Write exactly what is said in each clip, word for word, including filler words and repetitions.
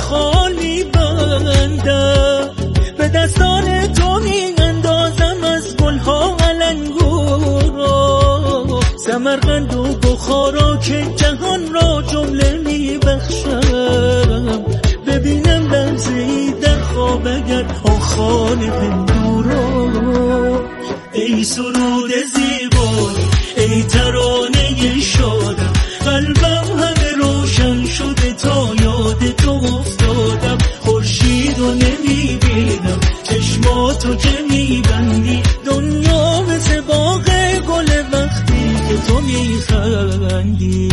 خال میبندم، به دستان تو میاندازم از گلها علنگو را، سمرقند و بخارا که جهان را جمله میبخشم، ببینم لحظه‌ای در خواب اگر آخان هندو را. ای سرود زیبایی، ای ترانه شادم، قلبم همه روشن شده تا یاد تو افتادم، خورشید رو نمیبینم چشماتو که میبندی، دنیا مثل باغ گل وقتی که تو میخندی.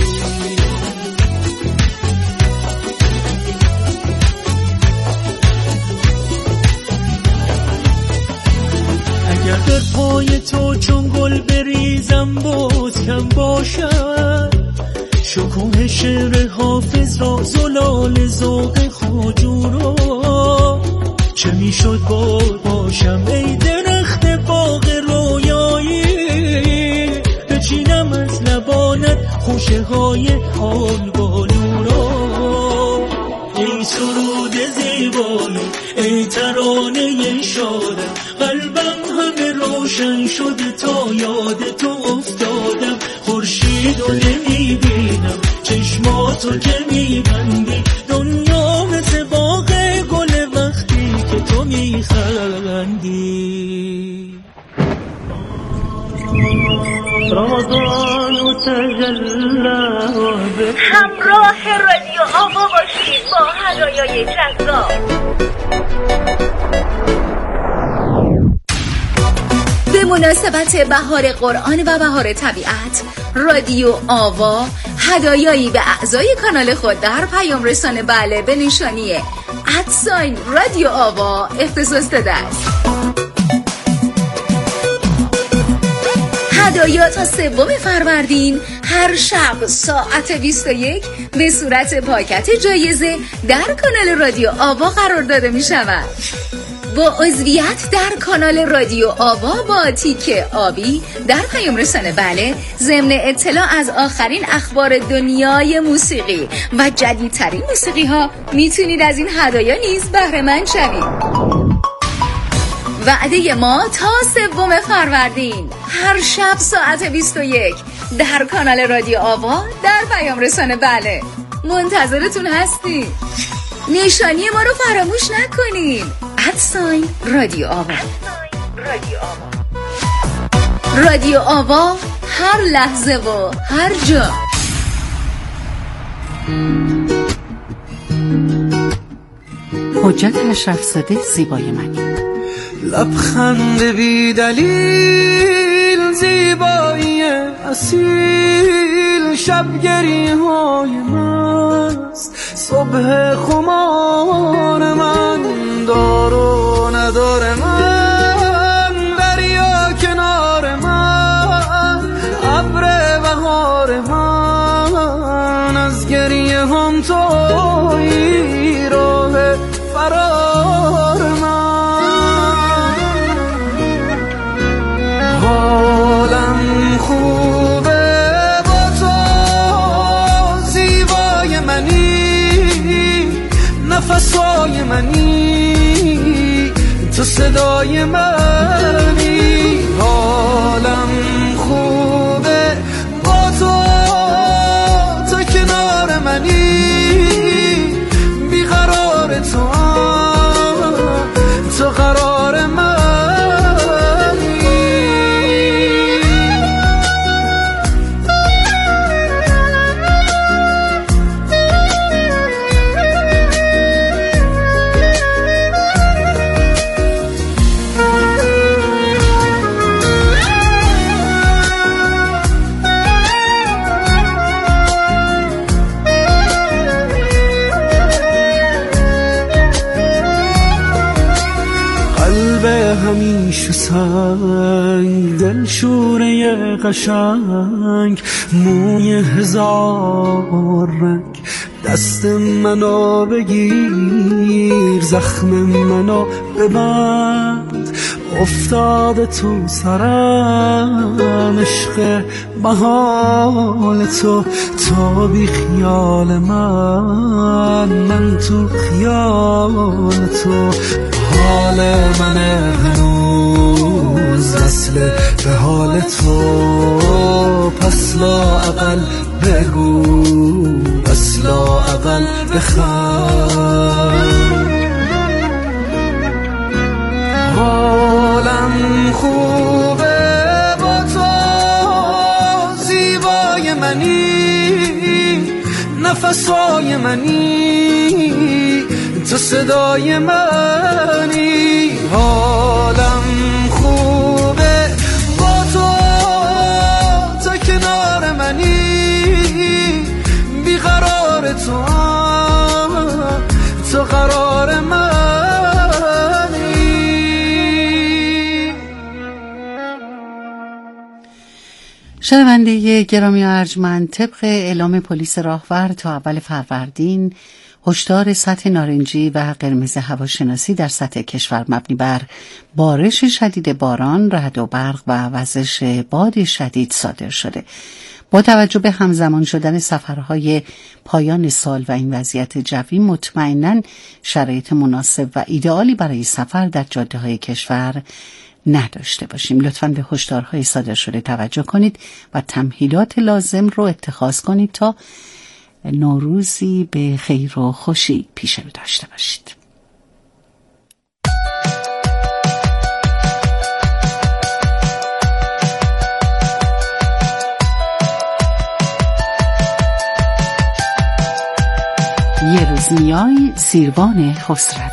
اگر در پای تو چون گل بریزم باز کم باشد، شکوه شعر حافظ را زلال ذوق خواجو را، چه میشد بار باشم ای درخت باغ رویایی، بچینم از لبانت خوشه های آلبالو را. ای سرود زیبایی، ای ترانه شادم، قلبم همه روشن شده تا یاد تو افتادم، خورشید رو نمیبینم چشماتو که میبندی، دنیا مثل باغ گل وقتی که تو میخندی. همراه رادیو آوا باشید با هدایای جذاب. به مناسبت بهار قرآن و بهار طبیعت، رادیو آوا هدایایی به اعضای کانال خود در پیام رسان بله به نشانی ادساین رادیو آوا اختصاص داده است. هدایا تا سوم فروردین هر شب ساعت بیست و یک به صورت پاکت جایزه در کانال رادیو آوا قرار داده می شود. با عضویت در کانال رادیو آوا با تیک آبی در پیام رسانه بله، ضمن اطلاع از آخرین اخبار دنیای موسیقی و جدیدترین موسیقی ها میتونید از این هدایا نیز بهره مند شوید. وعده ما تا سوم فروردین هر شب ساعت بیست و یک در کانال رادیو آوا در پیام رسانه بله، منتظرتون هستیم. نشانی ما رو فراموش نکنین، ادساین رادیو آوا. رادیو آوا هر لحظه و هر جا. حجت اشرف‌زاده زیبای منی. لبخند بی دلیل، زیبایی اصیل، شبگری های مست، صبح خمار من، دار و ندار من، دریا کنار من، ابر بهار من، از گریه هم تویی راه فرار من. حالم خوبه با تو، زیبای منی، نفسای منی، تو صدای منی. حالم خوبه با تو، تو کنار منی، بیقرار تو، تو قرار منی. همیشه سنگ، دل شوره قشنگ، موی هزار رنگ، دست منو بگیر، زخم منو ببند، افتاده تو سرم عشق محال تو، تا بی خیال من، من تو خیال تو حال من هنوز وصل به حال تو پس لااقل بگو پس لااقل بخند حالم خوبه با تو زیبای منی نفسای منی تو صدای منی حالم خوبه با تو تا کنار منی بیقرار تو تو قرار منی شنونده گرامی و ارجمند، طبق اعلام پلیس راهور تا اول فروردین هشدار سطح نارنجی و قرمز هواشناسی در سطح کشور مبنی بر بارش شدید باران، رعد و برق و وزش باد شدید صادر شده. با توجه به همزمان شدن سفرهای پایان سال و این وضعیت جوی، مطمئناً شرایط مناسب و ایدئالی برای سفر در جاده‌های کشور نداشته باشیم. لطفاً به هشدارهای صادر شده توجه کنید و تمهیدات لازم رو اتخاذ کنید تا نوروزی به خیر و خوشی پیش رو داشته باشید. یه روز میای سیروان خسروی.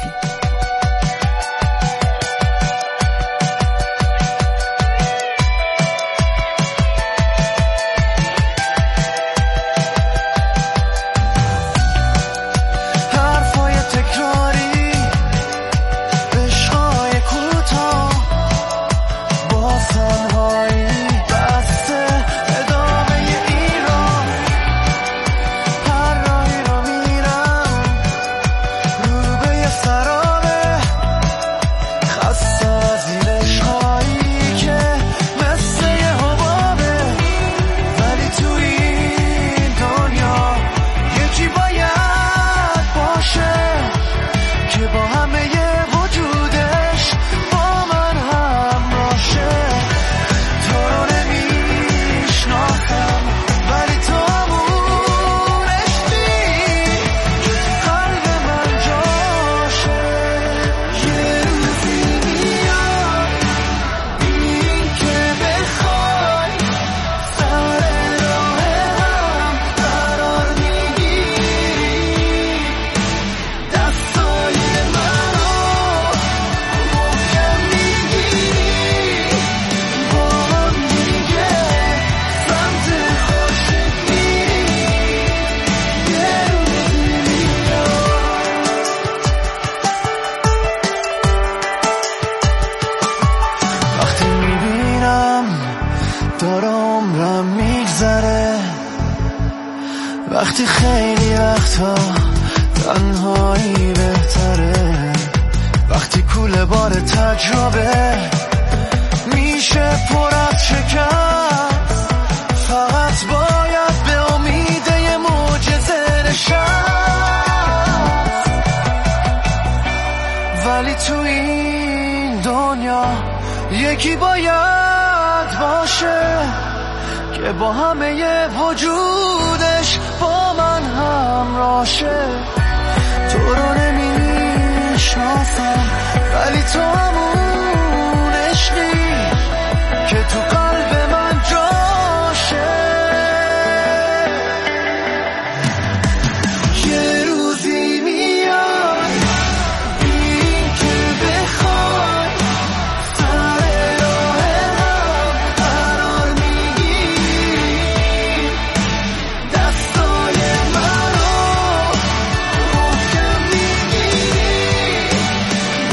وقتی خیلی وقتا تنهایی بهتره، وقتی کوله بار تجربه میشه پر از شکست، فقط باید به امید یه معجزه نشست. ولی تو این دنیا یکی باید باشه که با همه ی وجودش با من همراه شه. تو رو نمیشناسم ولی تو همون عشقی که تو قلب من جاشه. یه روزی میاد این که بخوای سر راه هم قرار میگیری، دستای منو محکم میگیری،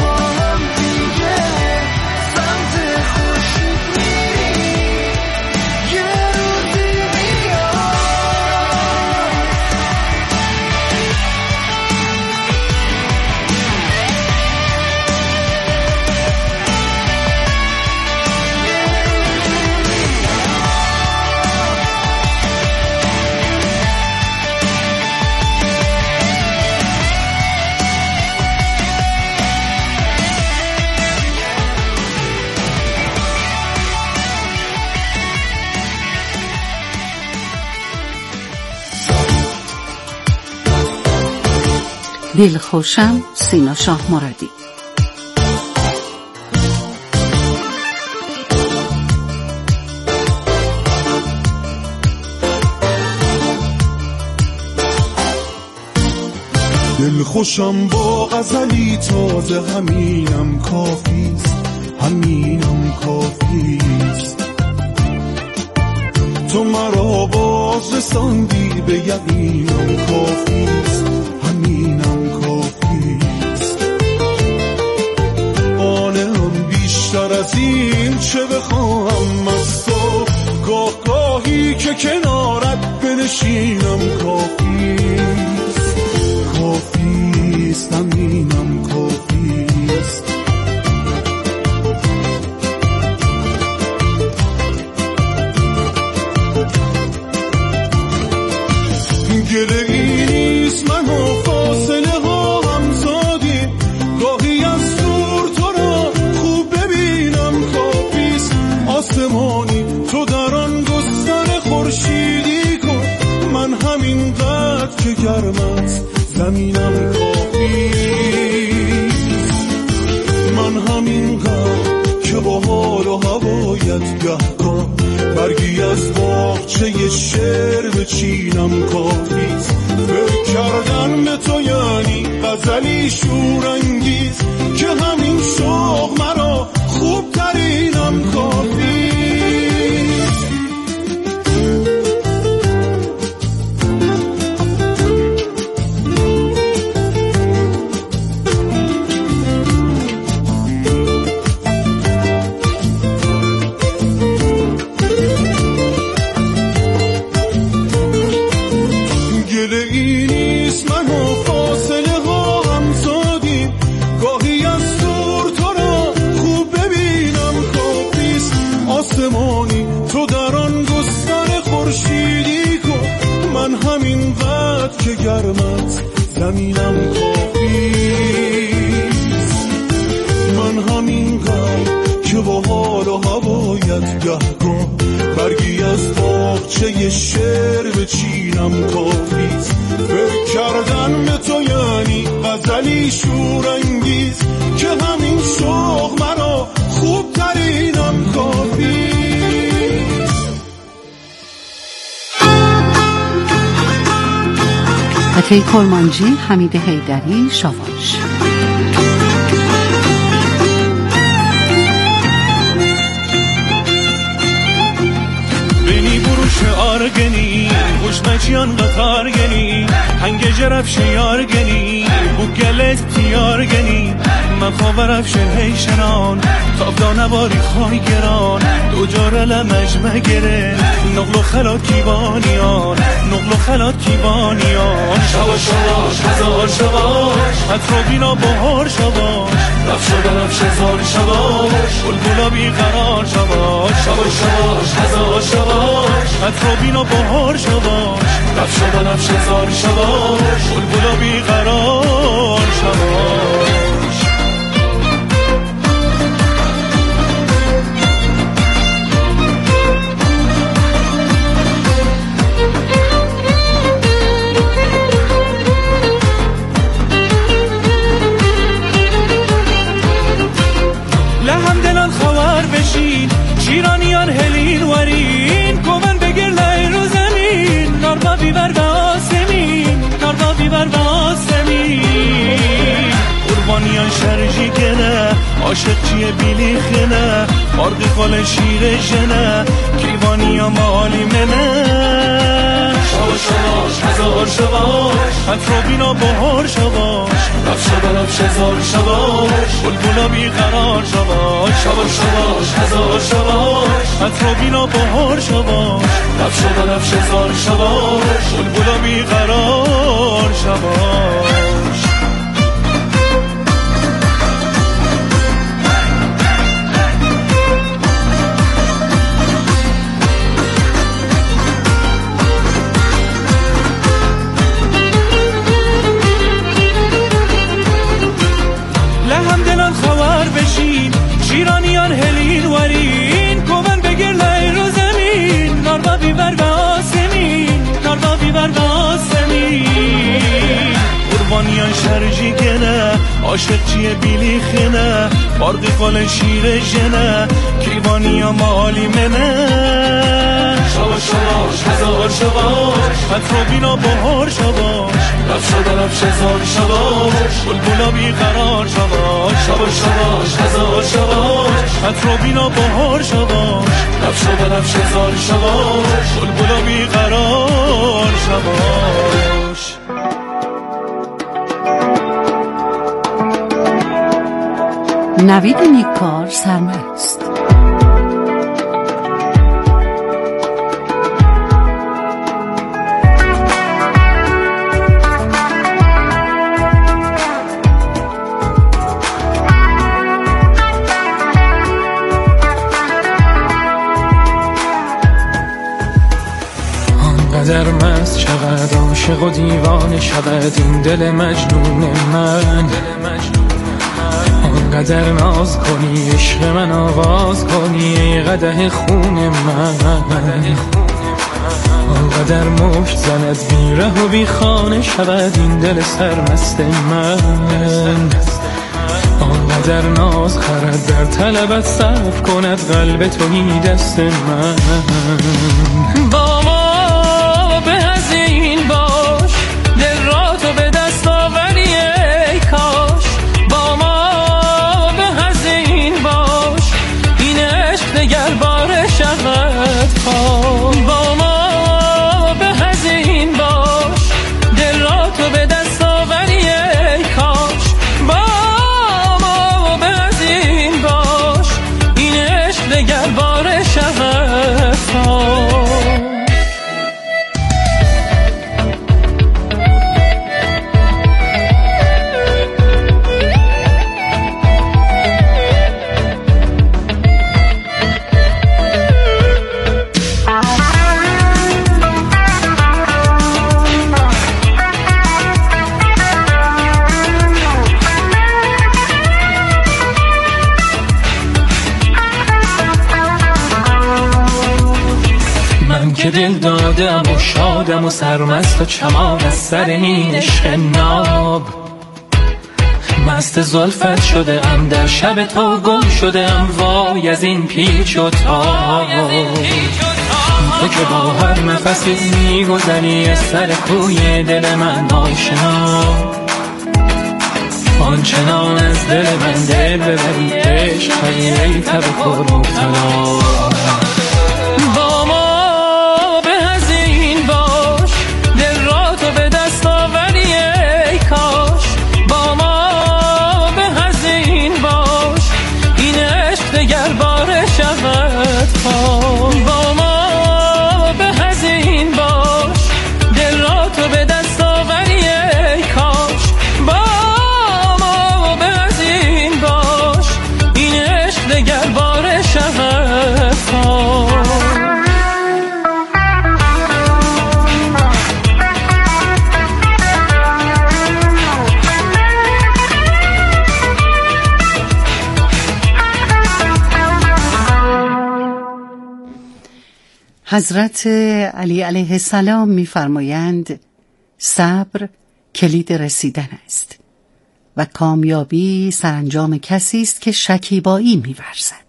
دلخوشم سینا شاه مرادی. دلخوشم با غزلی تازه، همینم کافیست، همینم کافیست. تو مرا باز رساندی به یقینم کافیست، همینم کافیست. قانعم بیشتر از این چه بخواهم از تو، گاه گاهی که کنارت بنشینم کافیست، کافیست، همینم کافیست. گله ای نیست من و فاصله ها هم زادیم، گاهی از دور تو را خوب ببینم کافیست. آسمانی تو در آن گستر خورشیدی کن، من همین قدر که گرم است زمینم کافیست. من همین قدر که با حال و هوایت گهگاه برگی از باغچه شعر بچینم کافیست. فکر کردن به تو یعنی غزلی شورانگیز، که همین شوق مرا خوب ترینم کافیست. تو در آن گستر خورشیدی کن، من همین قدر که گرمت زمینم کافیست. من همین قدر که با حال و هوایت گهگاه برگی از باغچه شعر بچینم کافیست. فکر کردن به تو یعنی غزلی شورانگیز، که همین شوق مرا خوب ترینم کافیست. عطیه کرمانجی، حمید حیدری، شاواش. بینی بروش آرگنی خوشمچیان قطارگنی، هنگ جرفش یارگنی بو گلت تیارگنی. من خواهرفش هیشنان تابدا نباری خواهی گران، دو جاره لمجمه گره نقل و خلات کیوانیان، نقل و خلات کیوانیان. شواش شواش هزار شواش حترو بینا بهار شواش، رفش و برفش هزار شواش بلبلا بیقرار شواش. شواش شواش هزار شواش حترو بینا بهار شواش، رفش و برفش هزار شواش بلبلا بیقرار شواش. شیرانیان هلین ورین کومن بگیر لای رو زمین، ناربا بیبر به آسمین، ناربا بیبر به آسمین. قربانیان شرجی کنه عاشق چیه بیلی خنه، مرد خال شیر جنه کیوانیا مالی منه. شواش شواش هزار شواش حترو بینا بهار شواش، رفش و برفش هزار شواش بلبلا بیقرار شواش. شواش شواش هزار شواش حترو بینا بهار شواش، رفش و برفش هزار شواش بلبلا بیقرار شواش. شیرانیان هلین ورین کومن بگیر لای رو زمین، ناربا بیبر به آسمین، ناربا بیبر به آسمین. سرجی کنه عاشق چیه بیلی خنه بارقی قال شیر جنه کیوانی یا مالی منه شباش شباش هزار شباش مترو بینا بهار شباش رفت شده رفت هزار شباش بلبلا بیقرار شباش شباش شباش هزار شباش مترو بینا بهار شباش رفت شده رفت هزار شباش بلبلا بیقرار شباش نوید نیکار سرمست. آنقدر مست شود عاشق و دیوانه شود این دل مجنون من آنقدر ناز کنی عشق من آواز کنی ای قدح خون من آنقدر مشت زند بیره و بی خانه شود این دل سرمست من آنقدر ناز خرد در طلبت صرف کند قلب تویی دست من با ما به از این باش دل را تو به دست آوری ای کاش با ما به از این باش این عشق دگر باره شود خواه با ما به از این باش دل را تو به دست آوری ای کاش با ما به از این باش این عشق دگر باره شود خواه که دل دادم و شادم و سرمست و چمان از سر این عشق ناب مست زلفت شده ام در شب تو گم شده ام وای از این پیچ و تاب تو که با هر نفسی میگذری از سر کوی دل من آشنا آنچنان از دل من دل ببری عشق ای تبکر مبتلا با ما به از این باش دل را تو به دست آوری ای کاش با ما به از این باش این عشق دگر باره شود حضرت علی علیه السلام می‌فرمایند صبر کلید رسیدن است و کامیابی سرانجام کسی است که شکیبایی می‌ورزد.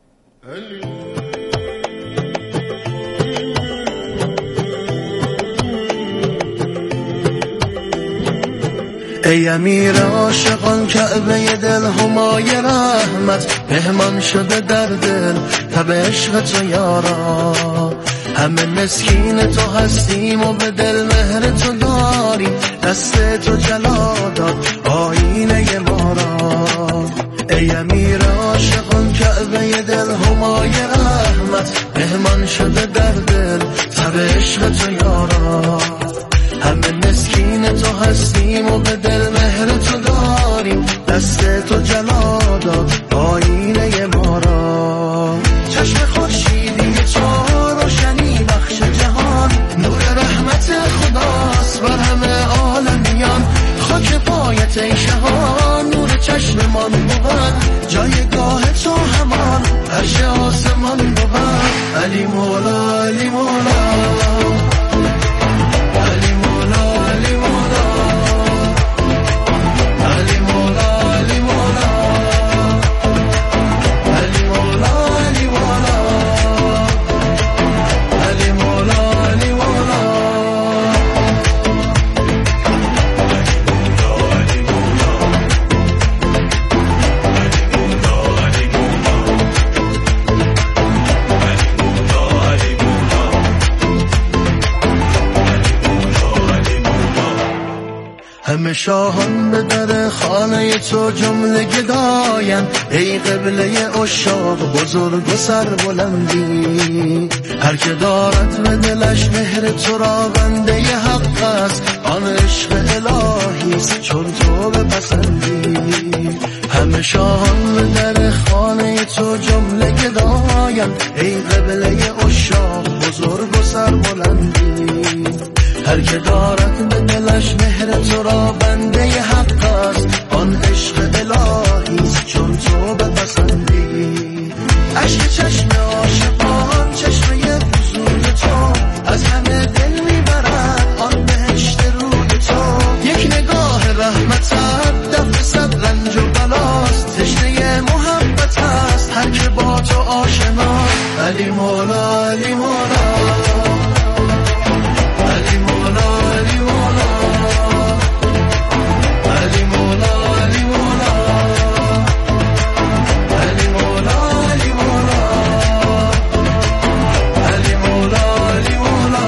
ای امیر عاشقان کعبه دل همای رحمت مهمان شده در دل تب عشق تو یارا همه مسکین تو هستیم و به دل مهر تو داریم دست تو جلا داد آینه ما را ای امیر عاشقان کعبه دل همای رحمت مهمان شده در دل تب عشق تو یارا همه مسکین تو هستیم و به دل مهر تو داریم دست تو جلا داد آینه ما را چشم خورشیدی تو روشنی بخش جهان نور رحمت خداست بر همه عالمیان خاک پایت ای شهان نور چشممان بود جایگاه تو همان عرش آسمان بود علی مولا علی مولا شاهان به در خانه تو جمله گداین، ای قبله عشاق بزرگ و سربلندی. هر که دارد به دلش مهر تو را بنده ی حق است، آن عشق الهی است چون تو بپسندی. همه شاهان به در خانه تو جمله گداین، ای قبله ی عشاق بزرگ و سربلندی. هر که دارد به دلش مهر تو را بنده ی حق است، آن عشق الهی است چون تو بپسندی. عشق چشم عاشقان چشمه حضور تو، از همه دل میبرد آن بهشت روی تو. یک نگاه رحمتت دفع صد رنج و بلاست، تشنه محبت است هر که با تو آشنا. علی مولا علی مولا علی مولا علی مولا علی مولا علی مولا علی مولا علی مولا علی مولا علی مولا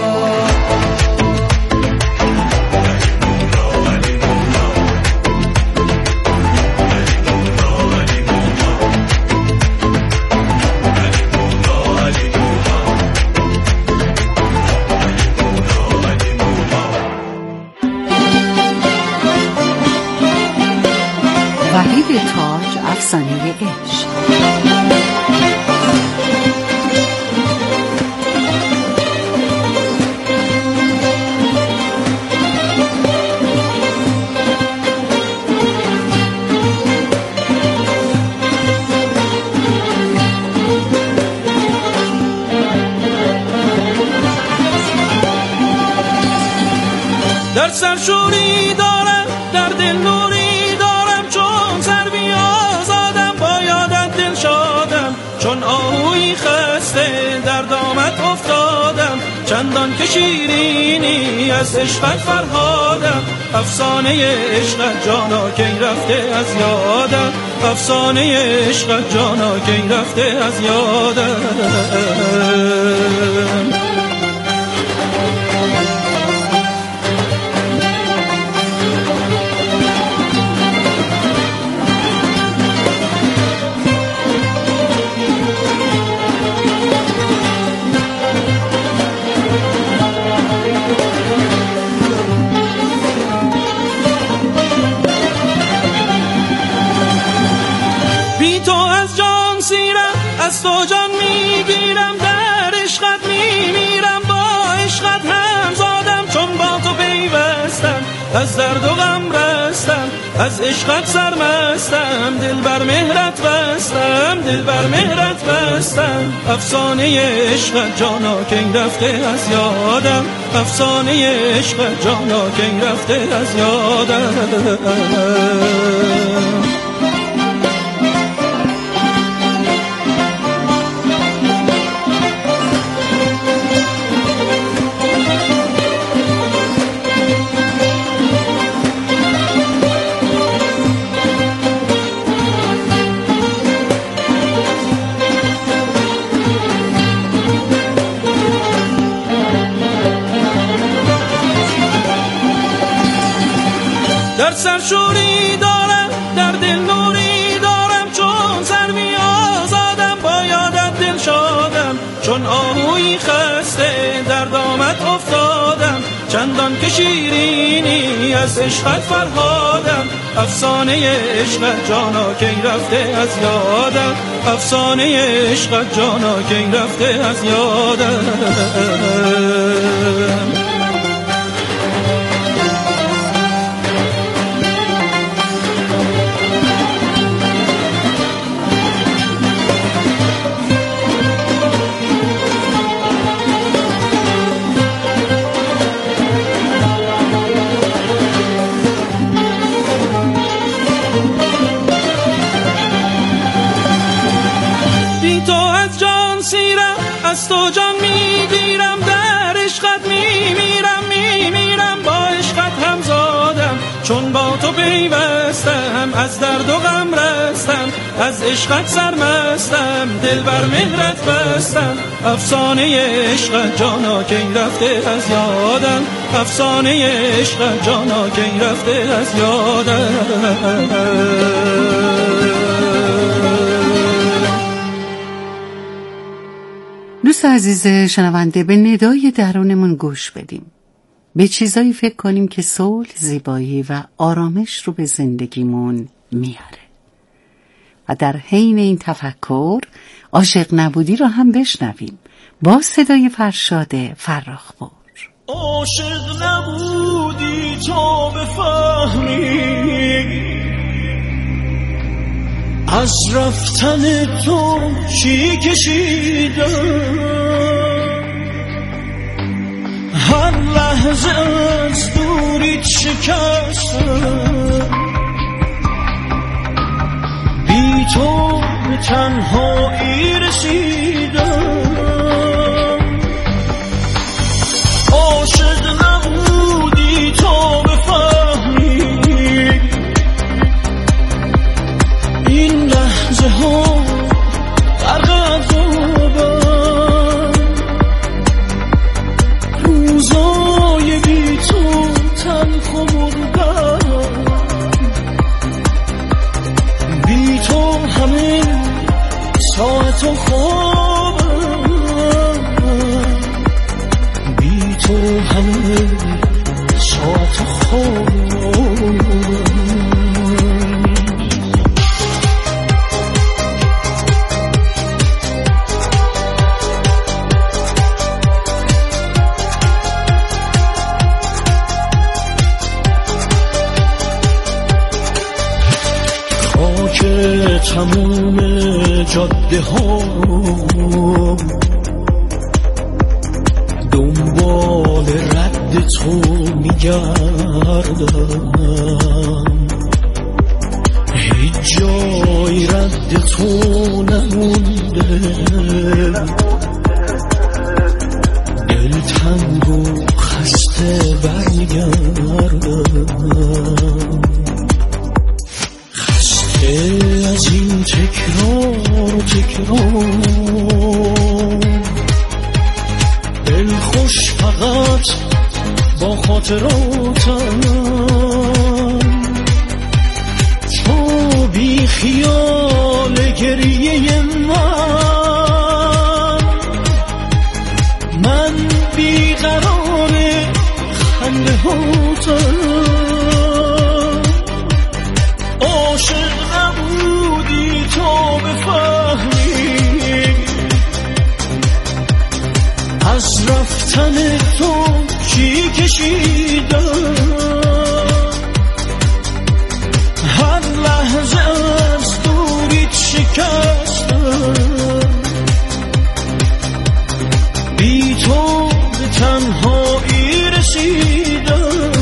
وحید تاج، افسانه عشق. در سرشوری دارم، در دل نوری دارم، چون سروی آزادم با یادت دل شادم. چون آهوی خسته در دامت افتادم، چندان که شیرینی از عشقت فرهادم. افسانه عشقت جانا کی رفته از یادم، افسانه عشقت جانا کی رفته از یادم. از تو جان میگیرم، در عشقت میمیرم، با عشقت هم زادم. چون با تو پیوستم از درد و غم رستم، از عشقت سرمستم، دل بر مهرت بستم، دل بر مهرت بستم. افسانه عشقت جانا کی رفته از یادم، افسانه عشقت جانا کی رفته از یادم. در سرشوری دارم، در دل نوری دارم، چون سروی آزادم با یادت دل شادم. چون آهوی خسته در دامت افتادم، چندان که شیرینی از عشقت فرهادم. افسانه عشقت جانا کی رفته از یادم، افسانه عشقت جانا کی رفته از یادم. از تو جان میگیرم، در عشقت میمیرم، میمیرم، با عشقت هم زادم. چون چون با تو پیوستم، از درد و غم رستم، از عشقت سرمستم، دل بر مهرت بستم. افسانه عشق جانا کی رفته از یادم، افسانه عشق جانا کی رفته از یادم. دوست عزیز شنونده، به ندای درونمون گوش بدیم، به چیزایی فکر کنیم که صلح، زیبایی و آرامش رو به زندگیمون میاره و در حین این تفکر عاشق نبودی رو هم بشنویم با صدای فرشاد فراخ‌پور. عاشق نبودی تا بفهمی از رفتن تو چی کشیدم، هر لحظه از دوریت شکستم، بی تو به تنهایی رسیدم. عاشق نبودی تا بفهمی این لحظه ها غرق عذابم، روزای بی تو تلخ و مردم، بی تو همه ساعت و خوابم، بی تو همه ساعت و خوابم. که تموم جاده ها دنبال رد تو میگردم، هیچ جای رد تو نمونده، دل تنگ و خسته برمیگردم، از این تکرار و تکرار، دل خوش فقط با خاطراتم، تو بی خیال گریه من، من بی قرار خنده هاتم. عاشق نبودی تا بفهمی از رفتن تو چی کشیدم، هر لحظه از دوریت شکستم، بی تو به تنهایی رسیدم.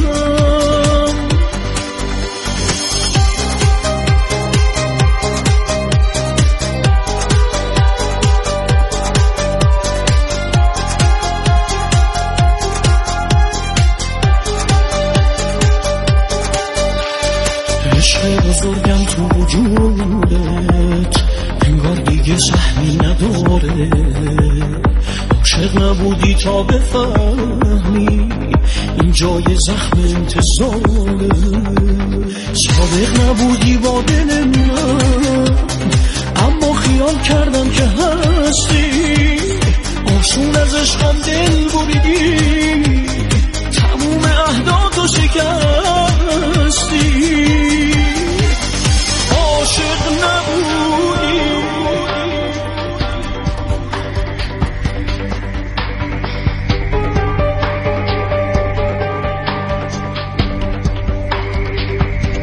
بزرگم تو وجودت انگار دیگه سهمی نداره، عاشق نبودی تا بفهمی این جای زخم انتظاره، صادق نبودی با دل من اما خیال کردم که هستی، آسون از عشقم دل بریدی، تموم عهداتو شکست